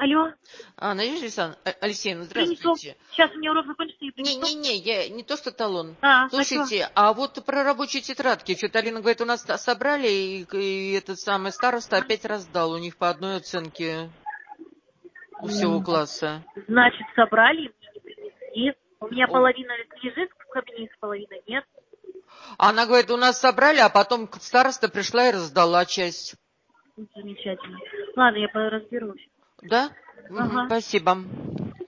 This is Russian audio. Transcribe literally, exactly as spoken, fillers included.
Алло. А, Надежда Александровна, э, Алексеевна, Принесу. здравствуйте. Сейчас у меня урок закончится, я принесу. Не-не-не, я не то что талон. А, Слушайте, а вот про рабочие тетрадки, что-то Алина говорит, у нас собрали, и, и этот самый староста опять раздал у них по одной оценке у всего класса. Значит, собрали, мне не принесли. У меня О. половина лежит в кабинете, половина нет. Она говорит, у нас собрали, а потом староста пришла и раздала часть. Замечательно. Ладно, я разберусь. Да? Угу, Ага. спасибо.